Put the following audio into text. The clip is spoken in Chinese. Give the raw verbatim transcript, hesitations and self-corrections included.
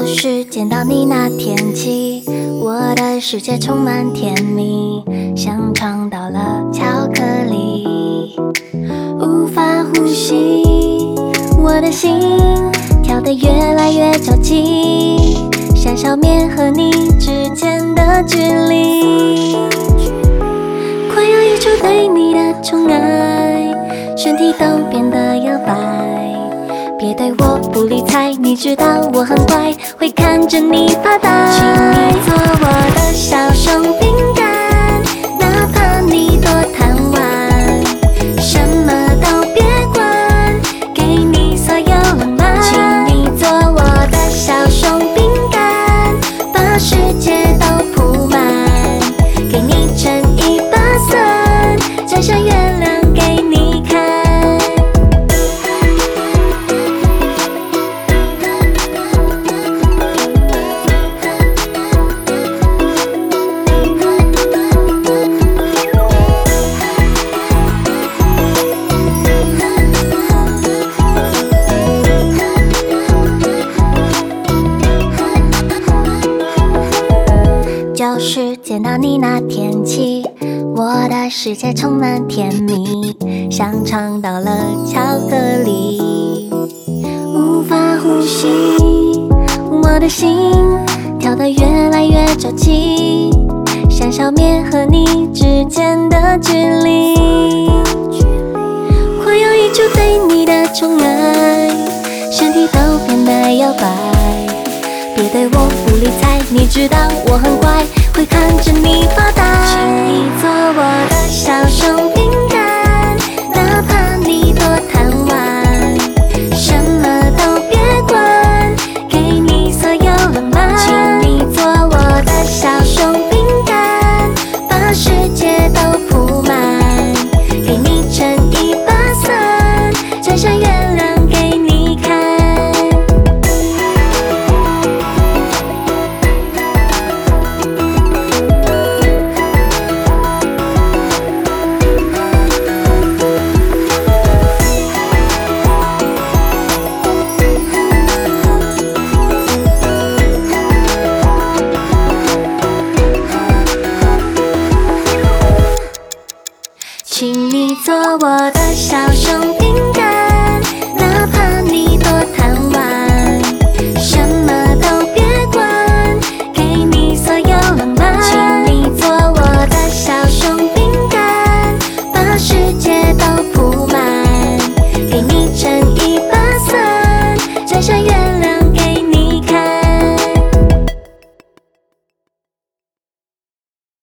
就是见到你那天起，我的世界充满甜蜜，像尝到了巧克力，无法呼吸，我的心跳得越来越着急，想消灭和你之间的距离，快要溢出对你的宠爱，身体都变得摇摆，别对我不理睬，你知道我很乖，会看着你发呆。请你做我的小熊饼干，哪怕你多贪玩，什么都别管，给你所有浪漫。请你做我的小熊饼干，把世界都铺满，给你撑一把伞，摘下月亮给你看。就是见到你那天起，我的世界充满甜蜜，像尝到了巧克力，无法呼吸，我的心跳得越来越着急，想消灭和你之间的距离，快要溢出对你的宠爱，身体都变得摇摆，别对我不理睬，你知道我很乖，会看着你发呆。请你做我的小熊饼干，哪怕你多贪玩，什么都别管，给你所有浪漫。请你做我的小熊饼干，把世界都铺满，给你撑一把伞，摘下月亮给你看。请你做我的小熊饼干，哪怕你多贪玩，什么都别管，给你所有浪漫。请你做我的小熊饼干，把世界都铺